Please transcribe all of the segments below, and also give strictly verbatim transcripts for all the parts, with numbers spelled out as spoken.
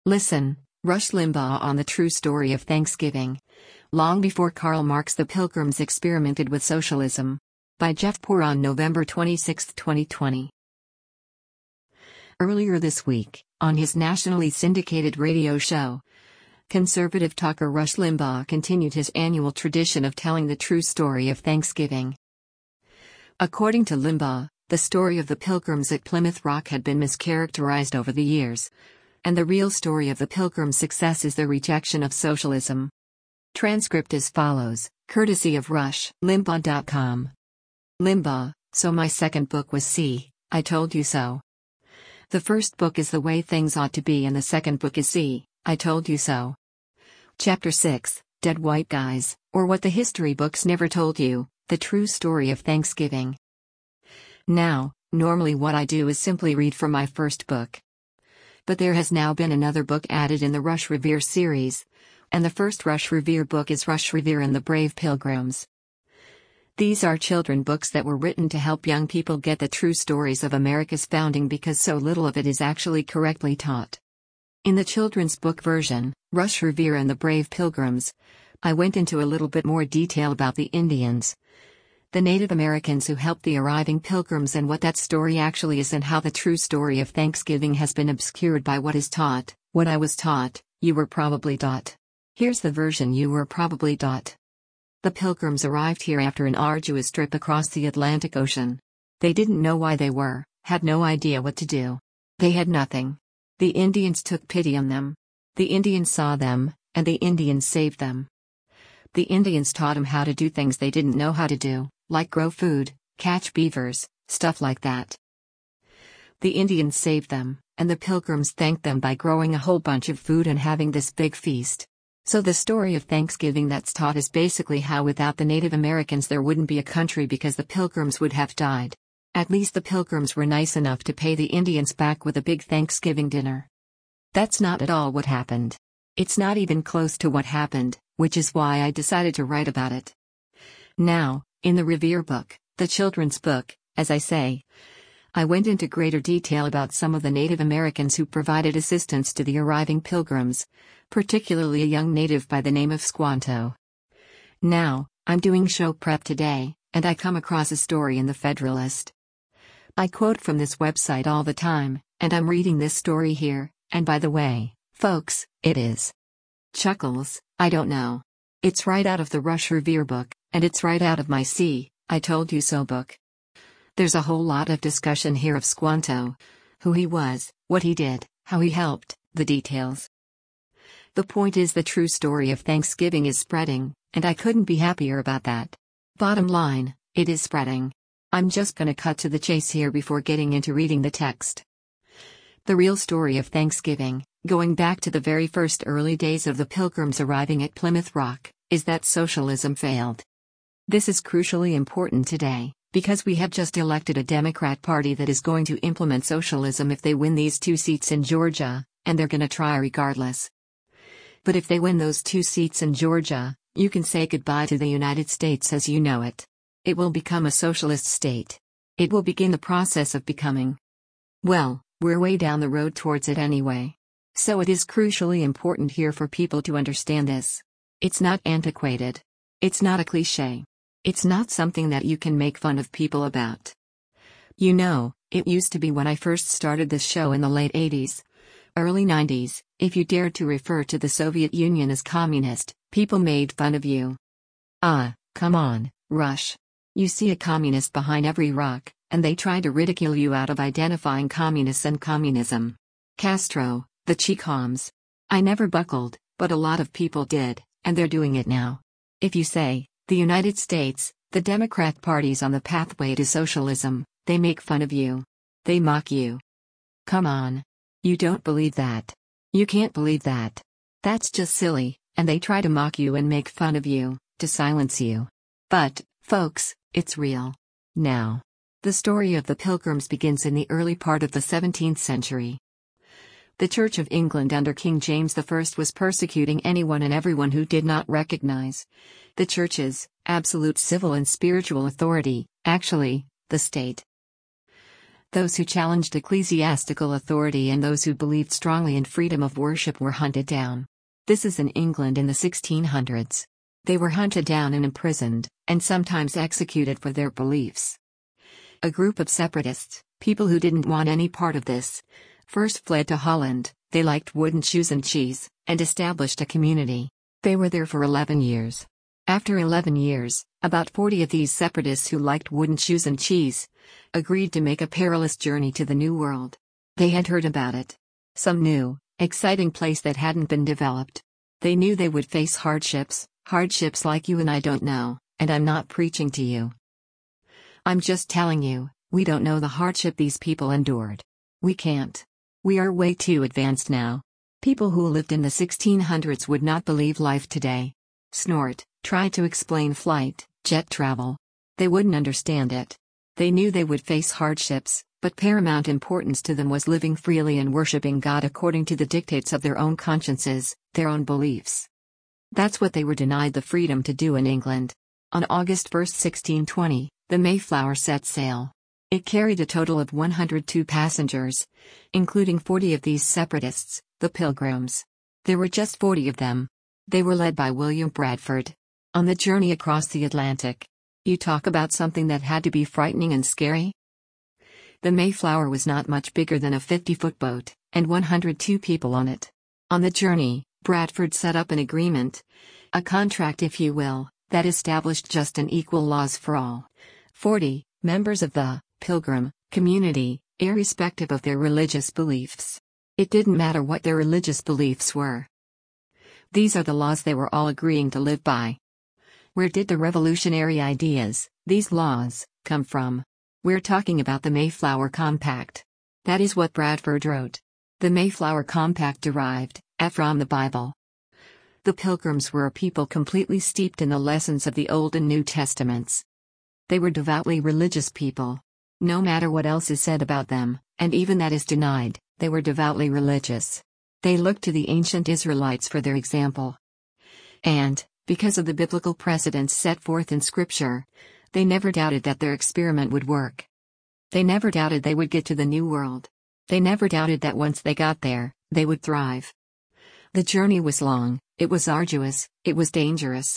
Listen, Rush Limbaugh on the true story of Thanksgiving. Long before Karl Marx, the Pilgrims experimented with socialism. By Jeff Poor on November twenty-sixth, twenty twenty. Earlier this week, on his nationally syndicated radio show, conservative talker Rush Limbaugh continued his annual tradition of telling the true story of Thanksgiving. According to Limbaugh, the story of the Pilgrims at Plymouth Rock had been mischaracterized over the years, and the real story of the Pilgrims' success is their rejection of socialism. Transcript as follows, courtesy of rush limbaugh dot com. Limbaugh, so my second book was See, I Told You So. The first book is The Way Things Ought to Be and the second book is See, I Told You So. Chapter six, Dead White Guys, or What the History Books Never Told You, The True Story of Thanksgiving. Now, normally what I do is simply read from my first book. But there has now been another book added in the Rush Revere series, and the first Rush Revere book is Rush Revere and the Brave Pilgrims. These are children books that were written to help young people get the true stories of America's founding because so little of it is actually correctly taught. In the children's book version, Rush Revere and the Brave Pilgrims, I went into a little bit more detail about the Indians, the Native Americans who helped the arriving Pilgrims, and what that story actually is, and how the true story of Thanksgiving has been obscured by what is taught. What I was taught, you were probably taught. Here's the version you were probably taught. The Pilgrims arrived here after an arduous trip across the Atlantic Ocean. They didn't know why they were, had no idea what to do. They had nothing. The Indians took pity on them. The Indians saw them, and the Indians saved them. The Indians taught them how to do things they didn't know how to do, like grow food, catch beavers, stuff like that. The Indians saved them, and the Pilgrims thanked them by growing a whole bunch of food and having this big feast. So the story of Thanksgiving that's taught is basically how without the Native Americans there wouldn't be a country because the Pilgrims would have died. At least the Pilgrims were nice enough to pay the Indians back with a big Thanksgiving dinner. That's not at all what happened. It's not even close to what happened, which is why I decided to write about it. Now, in the Revere book, the children's book, as I say, I went into greater detail about some of the Native Americans who provided assistance to the arriving Pilgrims, particularly a young native by the name of Squanto. Now, I'm doing show prep today, and I come across a story in the Federalist. I quote from this website all the time, and I'm reading this story here, and by the way, folks, it is. Chuckles, I don't know. It's right out of the Rush Revere book, and it's right out of my See, I Told You So book. There's a whole lot of discussion here of Squanto, who he was, what he did, how he helped, the details. The point is the true story of Thanksgiving is spreading, and I couldn't be happier about that. Bottom line, it is spreading. I'm just gonna cut to the chase here before getting into reading the text. The real story of Thanksgiving, going back to the very first early days of the Pilgrims arriving at Plymouth Rock, is that socialism failed. This is crucially important today, because we have just elected a Democrat Party that is going to implement socialism if they win these two seats in Georgia, and they're gonna try regardless. But if they win those two seats in Georgia, you can say goodbye to the United States as you know it. It will become a socialist state. It will begin the process of becoming. Well, we're way down the road towards it anyway. So it is crucially important here for people to understand this. It's not antiquated. It's not a cliché. It's not something that you can make fun of people about. You know, it used to be when I first started this show in the late eighties, early nineties, if you dared to refer to the Soviet Union as communist, people made fun of you. Ah, come on, Rush. You see a communist behind every rock, and they try to ridicule you out of identifying communists and communism. Castro, the Chekoms. I never buckled, but a lot of people did, and they're doing it now. If you say, the United States, the Democrat Party's on the pathway to socialism, they make fun of you. They mock you. Come on. You don't believe that. You can't believe that. That's just silly, and they try to mock you and make fun of you, to silence you. But, folks, it's real. Now. The story of the Pilgrims begins in the early part of the seventeenth century. The Church of England under King James the First was persecuting anyone and everyone who did not recognize the Church's absolute civil and spiritual authority, actually, the state. Those who challenged ecclesiastical authority and those who believed strongly in freedom of worship were hunted down. This is in England in the sixteen hundreds. They were hunted down and imprisoned, and sometimes executed for their beliefs. A group of separatists, people who didn't want any part of this, first fled to Holland. They liked wooden shoes and cheese, and established a community. They were there for eleven years. After eleven years, about forty of these separatists who liked wooden shoes and cheese agreed to make a perilous journey to the New World. They had heard about it. Some new, exciting place that hadn't been developed. They knew they would face hardships, hardships like you and I don't know, and I'm not preaching to you. I'm just telling you, we don't know the hardship these people endured. We can't. We are way too advanced now. People who lived in the sixteen hundreds would not believe life today. Snort, try to explain flight, jet travel. They wouldn't understand it. They knew they would face hardships, but paramount importance to them was living freely and worshipping God according to the dictates of their own consciences, their own beliefs. That's what they were denied the freedom to do in England. On August first, sixteen twenty, the Mayflower set sail. It carried a total of one hundred two passengers, including forty of these separatists, the Pilgrims. There were just forty of them. They were led by William Bradford. On the journey across the Atlantic. You talk about something that had to be frightening and scary? The Mayflower was not much bigger than a fifty-foot boat, and one hundred two people on it. On the journey, Bradford set up an agreement, a contract if you will, that established just and equal laws for all. forty members of the Pilgrim community, irrespective of their religious beliefs. It didn't matter what their religious beliefs were. These are the laws they were all agreeing to live by. Where did the revolutionary ideas, these laws, come from? We're talking about the Mayflower Compact. That is what Bradford wrote. The Mayflower Compact derived from the Bible. The Pilgrims were a people completely steeped in the lessons of the Old and New Testaments. They were devoutly religious people. No matter what else is said about them, and even that is denied, they were devoutly religious. They looked to the ancient Israelites for their example. And, because of the biblical precedents set forth in Scripture, they never doubted that their experiment would work. They never doubted they would get to the New World. They never doubted that once they got there, they would thrive. The journey was long, it was arduous, it was dangerous.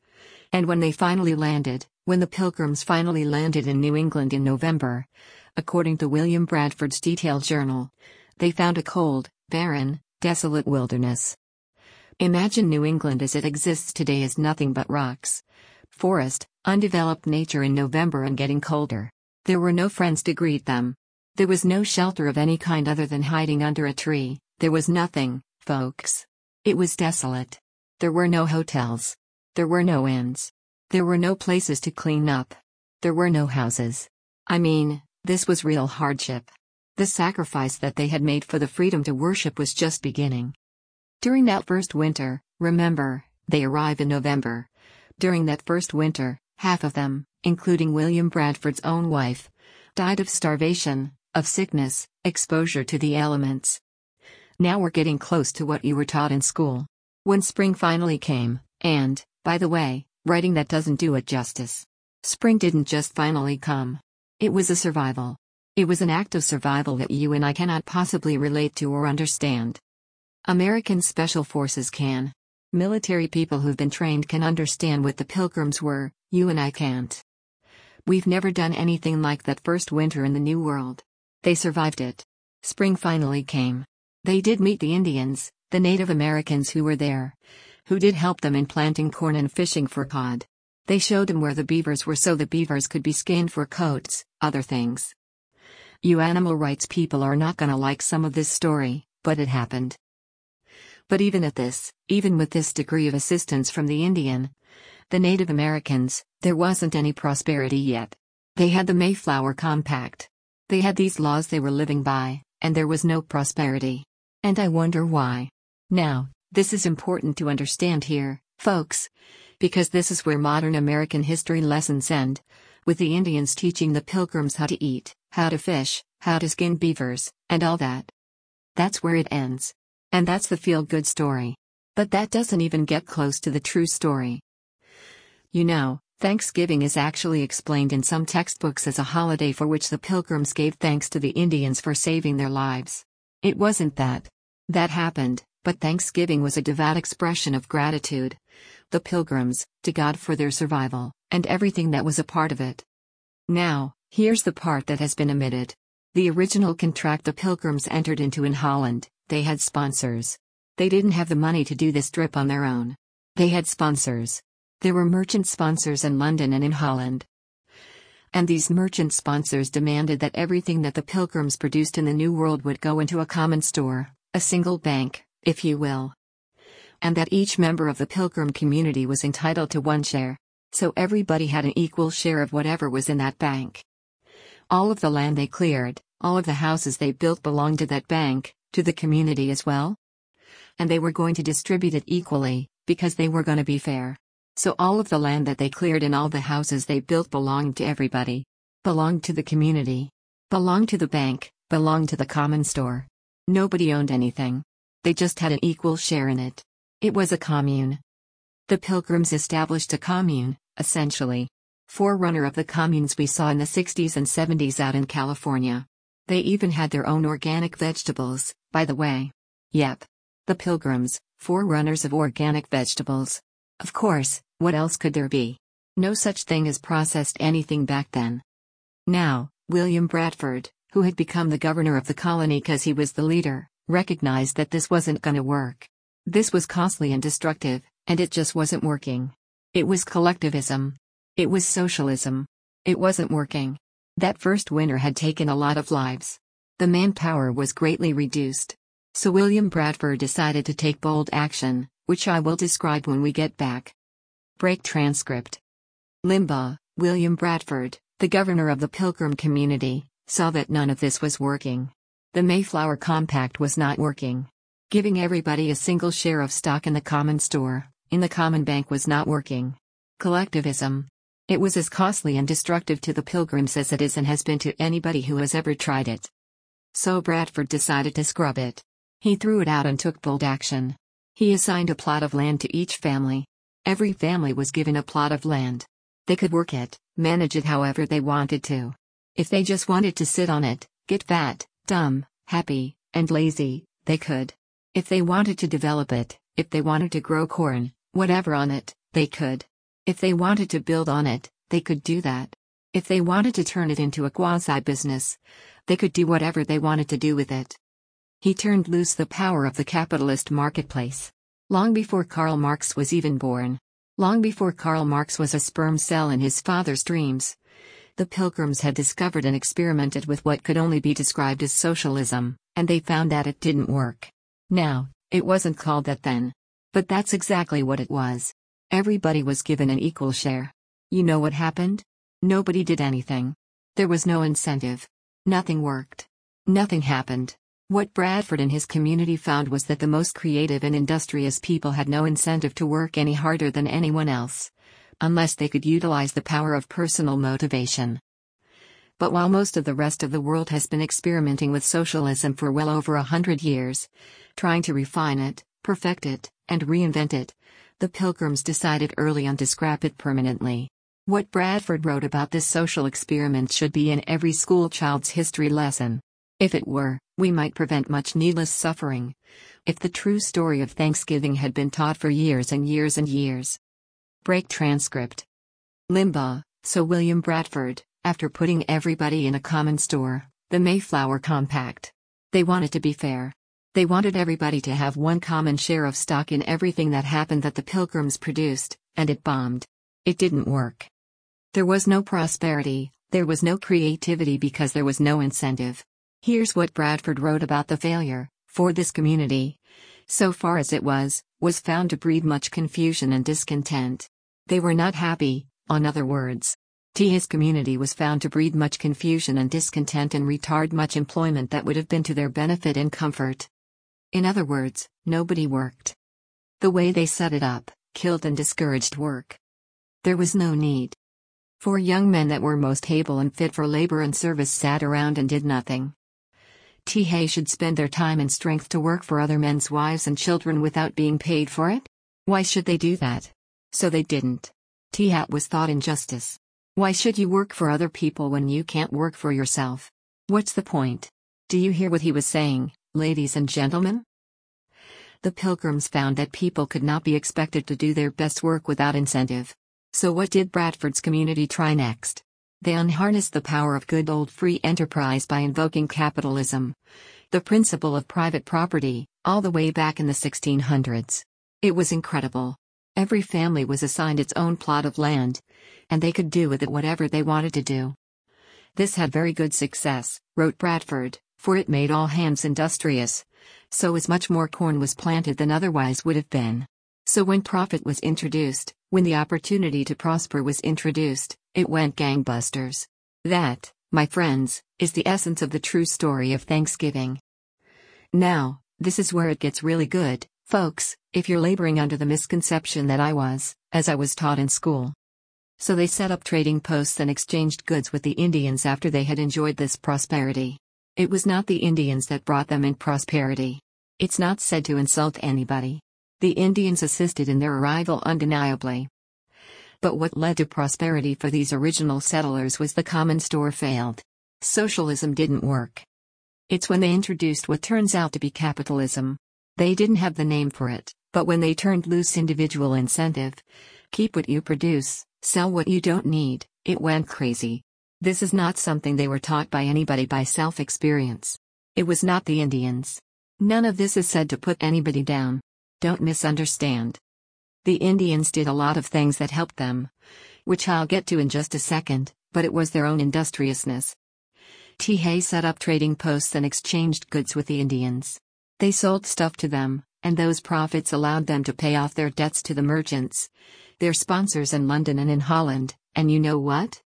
And when they finally landed, when the Pilgrims finally landed in New England in November, according to William Bradford's detailed journal, they found a cold, barren, desolate wilderness. Imagine New England as it exists today as nothing but rocks, forest, undeveloped nature in November and getting colder. There were no friends to greet them. There was no shelter of any kind other than hiding under a tree. There was nothing, folks. It was desolate. There were no hotels. There were no inns. There were no places to clean up. There were no houses. I mean, this was real hardship. The sacrifice that they had made for the freedom to worship was just beginning. During that first winter, remember, they arrive in November. During that first winter, half of them, including William Bradford's own wife, died of starvation, of sickness, exposure to the elements. Now we're getting close to what you were taught in school. When spring finally came, and, by the way, writing that doesn't do it justice. Spring didn't just finally come. It was a survival. It was an act of survival that you and I cannot possibly relate to or understand. American Special Forces can. Military people who've been trained can understand what the Pilgrims were, you and I can't. We've never done anything like that first winter in the New World. They survived it. Spring finally came. They did meet the Indians, the Native Americans who were there, who did help them in planting corn and fishing for cod. They showed them where the beavers were so the beavers could be skinned for coats, other things. You animal rights people are not gonna like some of this story, but it happened. But even at this, even with this degree of assistance from the Indian, the Native Americans, there wasn't any prosperity yet. They had the Mayflower Compact. They had these laws they were living by, and there was no prosperity. And I wonder why. Now, this is important to understand here, folks, because this is where modern American history lessons end, with the Indians teaching the Pilgrims how to eat, how to fish, how to skin beavers, and all that. That's where it ends. And that's the feel-good story. But that doesn't even get close to the true story. You know, Thanksgiving is actually explained in some textbooks as a holiday for which the Pilgrims gave thanks to the Indians for saving their lives. It wasn't that. That happened, but Thanksgiving was a devout expression of gratitude. The Pilgrims, to God for their survival, and everything that was a part of it. Now, here's the part that has been omitted. The original contract the Pilgrims entered into in Holland, they had sponsors. They didn't have the money to do this trip on their own. They had sponsors. There were merchant sponsors in London and in Holland. And these merchant sponsors demanded that everything that the Pilgrims produced in the New World would go into a common store, a single bank, if you will. And that each member of the Pilgrim community was entitled to one share. So everybody had an equal share of whatever was in that bank. All of the land they cleared, all of the houses they built belonged to that bank, to the community as well. And they were going to distribute it equally, because they were going to be fair. So all of the land that they cleared and all the houses they built belonged to everybody. Belonged to the community. Belonged to the bank, belonged to the common store. Nobody owned anything. They just had an equal share in it. It was a commune. The Pilgrims established a commune, essentially. Forerunner of the communes we saw in the sixties and seventies out in California. They even had their own organic vegetables, by the way. Yep. The Pilgrims, forerunners of organic vegetables. Of course, what else could there be? No such thing as processed anything back then. Now, William Bradford, who had become the governor of the colony because he was the leader, recognized that this wasn't gonna work. This was costly and destructive, and it just wasn't working. It was collectivism. It was socialism. It wasn't working. That first winter had taken a lot of lives. The manpower was greatly reduced. So William Bradford decided to take bold action, which I will describe when we get back. Break transcript. Limbaugh, William Bradford, the governor of the Pilgrim community, saw that none of this was working. The Mayflower Compact was not working. Giving everybody a single share of stock in the common store, in the common bank was not working. Collectivism. It was as costly and destructive to the Pilgrims as it is and has been to anybody who has ever tried it. So Bradford decided to scrub it. He threw it out and took bold action. He assigned a plot of land to each family. Every family was given a plot of land. They could work it, manage it however they wanted to. If they just wanted to sit on it, get fat, dumb, happy, and lazy, they could. If they wanted to develop it, if they wanted to grow corn, whatever on it, they could. If they wanted to build on it, they could do that. If they wanted to turn it into a quasi-business, they could do whatever they wanted to do with it. He turned loose the power of the capitalist marketplace. Long before Karl Marx was even born. Long before Karl Marx was a sperm cell in his father's dreams. The Pilgrims had discovered and experimented with what could only be described as socialism, and they found that it didn't work. Now, it wasn't called that then. But that's exactly what it was. Everybody was given an equal share. You know what happened? Nobody did anything. There was no incentive. Nothing worked. Nothing happened. What Bradford and his community found was that the most creative and industrious people had no incentive to work any harder than anyone else, unless they could utilize the power of personal motivation. But while most of the rest of the world has been experimenting with socialism for well over a hundred years, trying to refine it, perfect it, and reinvent it, the Pilgrims decided early on to scrap it permanently. What Bradford wrote about this social experiment should be in every school child's history lesson. If it were, we might prevent much needless suffering. If the true story of Thanksgiving had been taught for years and years and years. Break transcript. Limbaugh, so William Bradford, after putting everybody in a common store, the Mayflower Compact. They wanted to be fair. They wanted everybody to have one common share of stock in everything that happened that the Pilgrims produced, and it bombed. It didn't work. There was no prosperity, there was no creativity because there was no incentive. Here's what Bradford wrote about the failure, for this community, so far as it was, was found to breed much confusion and discontent. They were not happy, in other words. To his community was found to breed much confusion and discontent and retard much employment that would have been to their benefit and comfort. In other words, nobody worked. The way they set it up, killed and discouraged work. There was no need. Four young men that were most able and fit for labor and service sat around and did nothing. They should spend their time and strength to work for other men's wives and children without being paid for it? Why should they do that? So they didn't. T-hat was thought injustice. Why should you work for other people when you can't work for yourself? What's the point? Do you hear what he was saying, ladies and gentlemen? The Pilgrims found that people could not be expected to do their best work without incentive. So what did Bradford's community try next? They unharnessed the power of good old free enterprise by invoking capitalism, the principle of private property, all the way back in the sixteen hundreds. It was incredible. Every family was assigned its own plot of land, and they could do with it whatever they wanted to do. This had very good success, wrote Bradford, for it made all hands industrious, so as much more corn was planted than otherwise would have been. So when profit was introduced, when the opportunity to prosper was introduced, it went gangbusters. That, my friends, is the essence of the true story of Thanksgiving. Now, this is where it gets really good, folks, if you're laboring under the misconception that I was, as I was taught in school. So they set up trading posts and exchanged goods with the Indians after they had enjoyed this prosperity. It was not the Indians that brought them in prosperity. It's not said to insult anybody. The Indians assisted in their arrival undeniably. But what led to prosperity for these original settlers was the common store failed. Socialism didn't work. It's when they introduced what turns out to be capitalism. They didn't have the name for it, but when they turned loose individual incentive, keep what you produce, sell what you don't need, it went crazy. This is not something they were taught by anybody by self-experience. It was not the Indians. None of this is said to put anybody down. Don't misunderstand. The Indians did a lot of things that helped them, which I'll get to in just a second, but it was their own industriousness. T-Hay set up trading posts and exchanged goods with the Indians. They sold stuff to them, and those profits allowed them to pay off their debts to the merchants, their sponsors in London and in Holland, and you know what?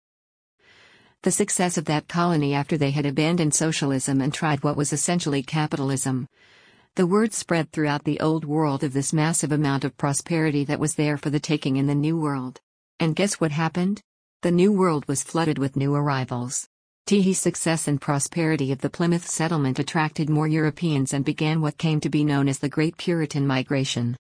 The success of that colony after they had abandoned socialism and tried what was essentially capitalism. The word spread throughout the old world of this massive amount of prosperity that was there for the taking in the New World. And guess what happened? The New World was flooded with new arrivals. T-Hay's success and prosperity of the Plymouth settlement attracted more Europeans and began what came to be known as the Great Puritan Migration.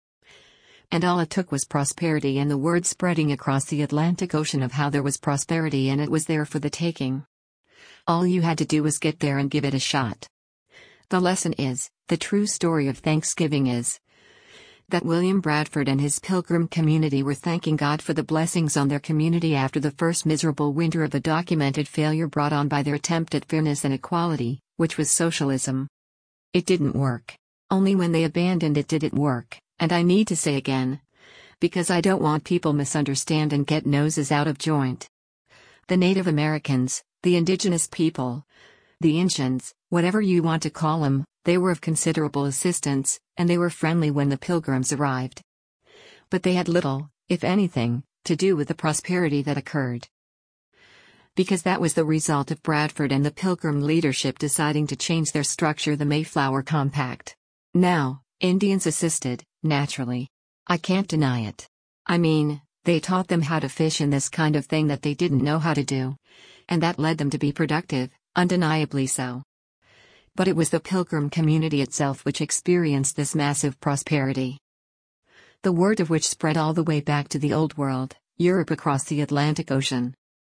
And all it took was prosperity and the word spreading across the Atlantic Ocean of how there was prosperity and it was there for the taking. All you had to do was get there and give it a shot. The lesson is, the true story of Thanksgiving is that William Bradford and his Pilgrim community were thanking God for the blessings on their community after the first miserable winter of a documented failure brought on by their attempt at fairness and equality, which was socialism. It didn't work. Only when they abandoned it did it work, and I need to say again, because I don't want people misunderstand and get noses out of joint. The Native Americans, the indigenous people, the Injuns, whatever you want to call them, they were of considerable assistance, and they were friendly when the Pilgrims arrived. But they had little, if anything, to do with the prosperity that occurred. Because that was the result of Bradford and the Pilgrim leadership deciding to change their structure, the Mayflower Compact. Now, Indians assisted, naturally. I can't deny it. I mean, they taught them how to fish and this kind of thing that they didn't know how to do. And that led them to be productive, undeniably so. But it was the Pilgrim community itself which experienced this massive prosperity. The word of which spread all the way back to the Old World, Europe across the Atlantic Ocean.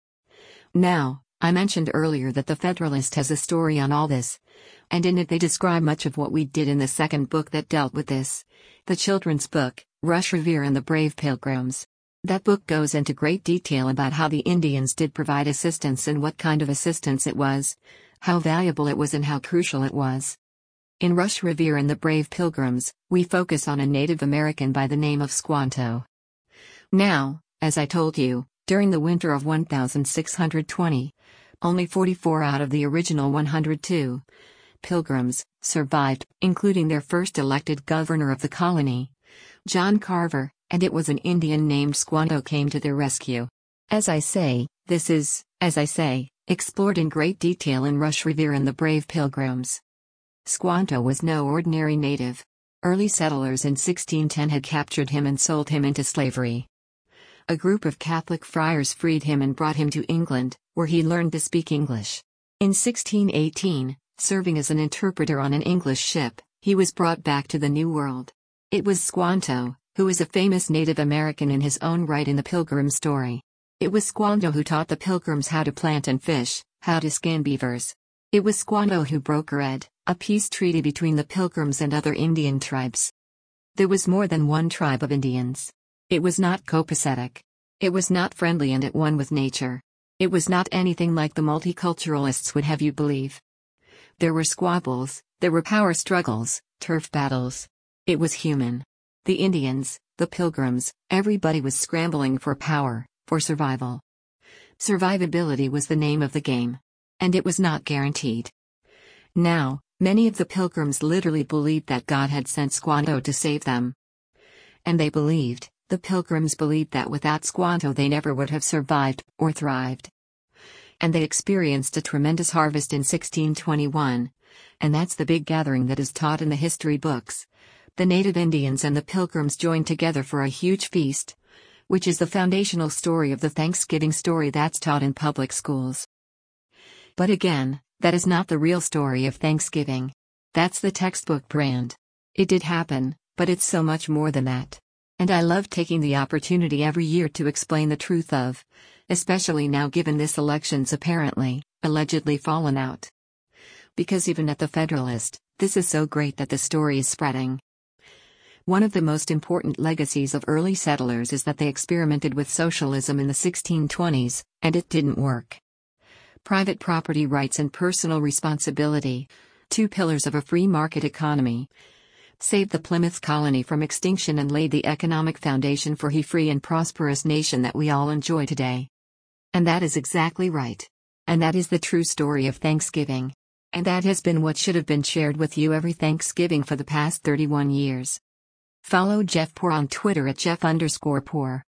Now, I mentioned earlier that the Federalist has a story on all this, and in it they describe much of what we did in the second book that dealt with this, the children's book, Rush Revere and the Brave Pilgrims. That book goes into great detail about how the Indians did provide assistance and what kind of assistance it was, how valuable it was and how crucial it was. In Rush Revere and the Brave Pilgrims, we focus on a Native American by the name of Squanto. Now, as I told you, during the winter of one thousand six hundred twenty, only forty-four out of the original one hundred two Pilgrims survived, including their first elected governor of the colony, John Carver, and it was an Indian named Squanto came to their rescue. As I say, this is, as I say, explored in great detail in Rush Revere and the Brave Pilgrims. Squanto was no ordinary native. Early settlers in sixteen ten had captured him and sold him into slavery. A group of Catholic friars freed him and brought him to England, where he learned to speak English. In sixteen eighteen, serving as an interpreter on an English ship, he was brought back to the New World. It was Squanto, who is a famous Native American in his own right in the Pilgrim story. It was Squanto who taught the Pilgrims how to plant and fish, how to skin beavers. It was Squanto who brokered a peace treaty between the Pilgrims and other Indian tribes. There was more than one tribe of Indians. It was not copacetic. It was not friendly and at one with nature. It was not anything like the multiculturalists would have you believe. There were squabbles, there were power struggles, turf battles. It was human. The Indians, the Pilgrims, everybody was scrambling for power, for survival. Survivability was the name of the game. And it was not guaranteed. Now, many of the Pilgrims literally believed that God had sent Squanto to save them. And they believed, the Pilgrims believed that without Squanto they never would have survived, or thrived. And they experienced a tremendous harvest in sixteen twenty-one. And that's the big gathering that is taught in the history books. The native Indians and the Pilgrims joined together for a huge feast, which is the foundational story of the Thanksgiving story that's taught in public schools. But again, that is not the real story of Thanksgiving. That's the textbook brand. It did happen, but it's so much more than that. And I love taking the opportunity every year to explain the truth of, especially now given this election's apparently, allegedly fallen out. Because even at the Federalist, this is so great that the story is spreading. One of the most important legacies of early settlers is that they experimented with socialism in the sixteen twenties, and it didn't work. Private property rights and personal responsibility, two pillars of a free market economy, saved the Plymouth colony from extinction and laid the economic foundation for a free and prosperous nation that we all enjoy today. And that is exactly right. And that is the true story of Thanksgiving. And that has been what should have been shared with you every Thanksgiving for the past thirty-one years. Follow Jeff Poor on Twitter at Jeff underscore Poor.